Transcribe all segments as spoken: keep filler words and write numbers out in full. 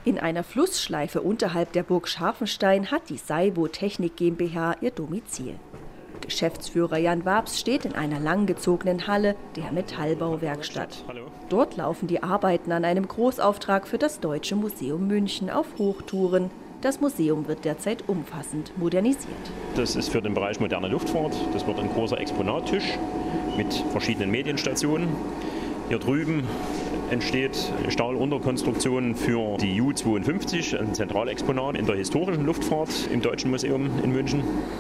In einer Flussschleife unterhalb der Burg Scharfenstein hat die Saiwo Technik GmbH ihr Domizil. Geschäftsführer Jan Wabst steht in einer langgezogenen Halle der Metallbauwerkstatt. Dort laufen die Arbeiten an einem Großauftrag für das Deutsche Museum München auf Hochtouren. Das Museum wird derzeit umfassend modernisiert. Das ist für den Bereich moderne Luftfahrt. Das wird ein großer Exponattisch mit verschiedenen Medienstationen. Hier drüben entsteht Stahlunterkonstruktion für die U zweiundfünfzig, ein Zentralexponat in der historischen Luftfahrt im Deutschen Museum in München.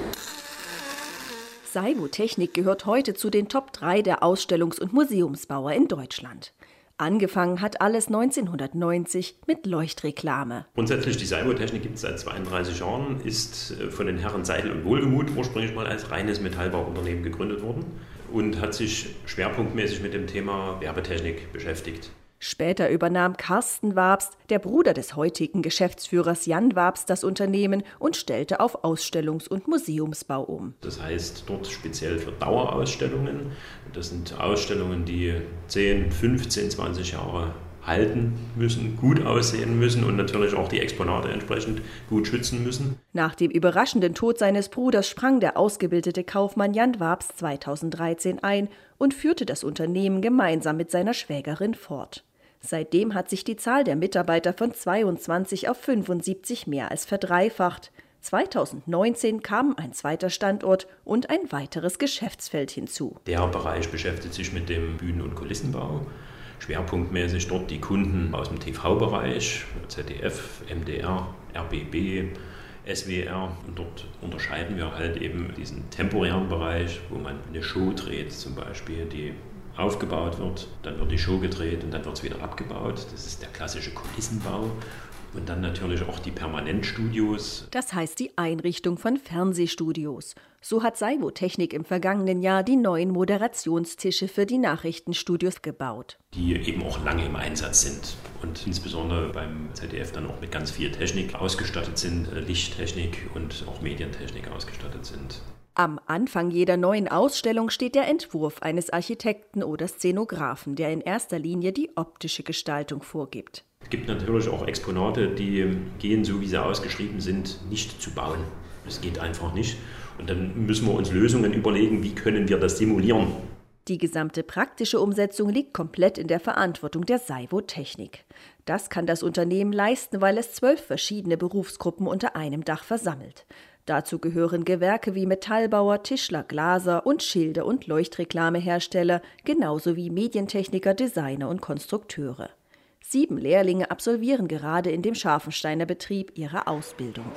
Saiwo Technik gehört heute zu den Top drei der Ausstellungs- und Museumsbauer in Deutschland. Angefangen hat alles neunzehnhundertneunzig mit Leuchtreklame. Grundsätzlich die Saiwo Technik gibt es seit zweiunddreißig Jahren, ist von den Herren Seidel und Wohlgemuth ursprünglich mal als reines Metallbauunternehmen gegründet worden und hat sich schwerpunktmäßig mit dem Thema Werbetechnik beschäftigt. Später übernahm Carsten Wabst, der Bruder des heutigen Geschäftsführers Jan Wabst, das Unternehmen und stellte auf Ausstellungs- und Museumsbau um. Das heißt, dort speziell für Dauerausstellungen. Das sind Ausstellungen, die zehn, fünfzehn, zwanzig Jahre halten müssen, gut aussehen müssen und natürlich auch die Exponate entsprechend gut schützen müssen. Nach dem überraschenden Tod seines Bruders sprang der ausgebildete Kaufmann Jan Wabst zweitausenddreizehn ein und führte das Unternehmen gemeinsam mit seiner Schwägerin fort. Seitdem hat sich die Zahl der Mitarbeiter von zweiundzwanzig auf fünfundsiebzig mehr als verdreifacht. zweitausendneunzehn kam ein zweiter Standort und ein weiteres Geschäftsfeld hinzu. Der Bereich beschäftigt sich mit dem Bühnen- und Kulissenbau. Schwerpunktmäßig dort die Kunden aus dem T V-Bereich, Z D F, M D R, R B B, S W R. Und dort unterscheiden wir halt eben diesen temporären Bereich, wo man eine Show dreht zum Beispiel, die aufgebaut wird, dann wird die Show gedreht und dann wird es wieder abgebaut. Das ist der klassische Kulissenbau. Und dann natürlich auch die Permanentstudios. Das heißt die Einrichtung von Fernsehstudios. So hat Saiwo Technik im vergangenen Jahr die neuen Moderationstische für die Nachrichtenstudios gebaut. Die eben auch lange im Einsatz sind und insbesondere beim Z D F dann auch mit ganz viel Technik ausgestattet sind, Lichttechnik und auch Medientechnik ausgestattet sind. Am Anfang jeder neuen Ausstellung steht der Entwurf eines Architekten oder Szenografen, der in erster Linie die optische Gestaltung vorgibt. Es gibt natürlich auch Exponate, die gehen, so wie sie ausgeschrieben sind, nicht zu bauen. Das geht einfach nicht. Und dann müssen wir uns Lösungen überlegen, wie können wir das simulieren. Die gesamte praktische Umsetzung liegt komplett in der Verantwortung der Saiwo Technik. Das kann das Unternehmen leisten, weil es zwölf verschiedene Berufsgruppen unter einem Dach versammelt. Dazu gehören Gewerke wie Metallbauer, Tischler, Glaser und Schilder- und Leuchtreklamehersteller, genauso wie Medientechniker, Designer und Konstrukteure. Sieben Lehrlinge absolvieren gerade in dem Scharfensteiner Betrieb ihre Ausbildung.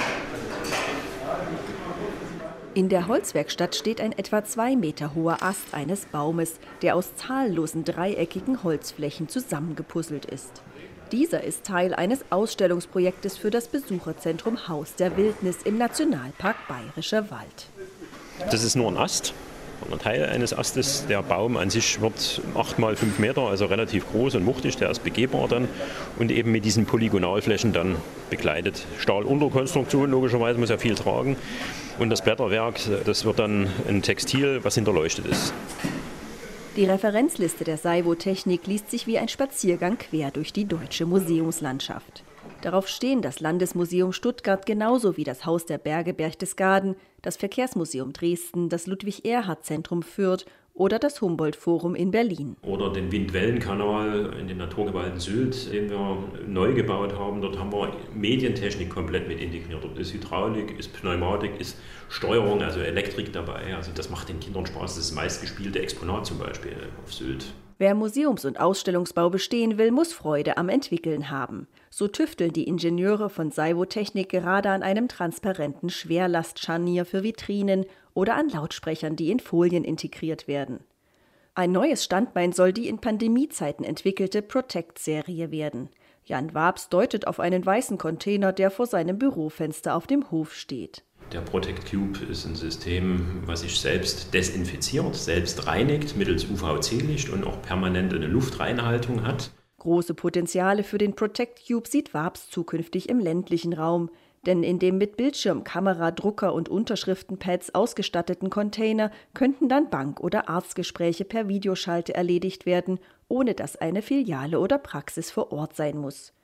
In der Holzwerkstatt steht ein etwa zwei Meter hoher Ast eines Baumes, der aus zahllosen dreieckigen Holzflächen zusammengepuzzelt ist. Dieser ist Teil eines Ausstellungsprojektes für das Besucherzentrum Haus der Wildnis im Nationalpark Bayerischer Wald. Das ist nur ein Ast, ein Teil eines Astes. Der Baum an sich wird acht mal fünf Meter, also relativ groß und wuchtig. Der ist begehbar dann und eben mit diesen Polygonalflächen dann bekleidet. Stahlunterkonstruktion, logischerweise muss er viel tragen. Und das Blätterwerk, das wird dann ein Textil, was hinterleuchtet ist. Die Referenzliste der Saiwo Technik liest sich wie ein Spaziergang quer durch die deutsche Museumslandschaft. Darauf stehen das Landesmuseum Stuttgart genauso wie das Haus der Berge Berchtesgaden, das Verkehrsmuseum Dresden, das Ludwig-Erhard-Zentrum Fürth oder das Humboldt-Forum in Berlin. Oder den Windwellenkanal in den Naturgewalten Sylt, den wir neu gebaut haben. Dort haben wir Medientechnik komplett mit integriert. Dort ist Hydraulik, ist Pneumatik, ist Steuerung, also Elektrik dabei. Also das macht den Kindern Spaß. Das ist das meistgespielte Exponat zum Beispiel auf Sylt. Wer Museums- und Ausstellungsbau bestehen will, muss Freude am Entwickeln haben. So tüfteln die Ingenieure von Saiwo Technik gerade an einem transparenten Schwerlastscharnier für Vitrinen oder an Lautsprechern, die in Folien integriert werden. Ein neues Standbein soll die in Pandemiezeiten entwickelte Protect-Serie werden. Jan Wabst deutet auf einen weißen Container, der vor seinem Bürofenster auf dem Hof steht. Der Protect Cube ist ein System, was sich selbst desinfiziert, selbst reinigt mittels U V C-Licht und auch permanent eine Luftreinhaltung hat. Große Potenziale für den Protect Cube sieht Wabst zukünftig im ländlichen Raum. Denn in dem mit Bildschirm, Kamera, Drucker und Unterschriftenpads ausgestatteten Container könnten dann Bank- oder Arztgespräche per Videoschalte erledigt werden, ohne dass eine Filiale oder Praxis vor Ort sein muss.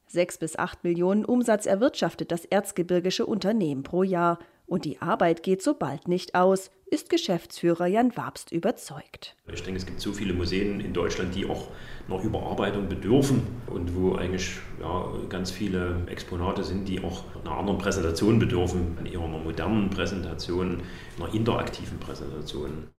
Sechs bis acht Millionen Umsatz erwirtschaftet das erzgebirgische Unternehmen pro Jahr. Und die Arbeit geht so bald nicht aus, ist Geschäftsführer Jan Wabst überzeugt. Ich denke, es gibt so viele Museen in Deutschland, die auch noch Überarbeitung bedürfen und wo eigentlich ja, ganz viele Exponate sind, die auch einer anderen Präsentation bedürfen, eher einer modernen Präsentation, einer interaktiven Präsentation.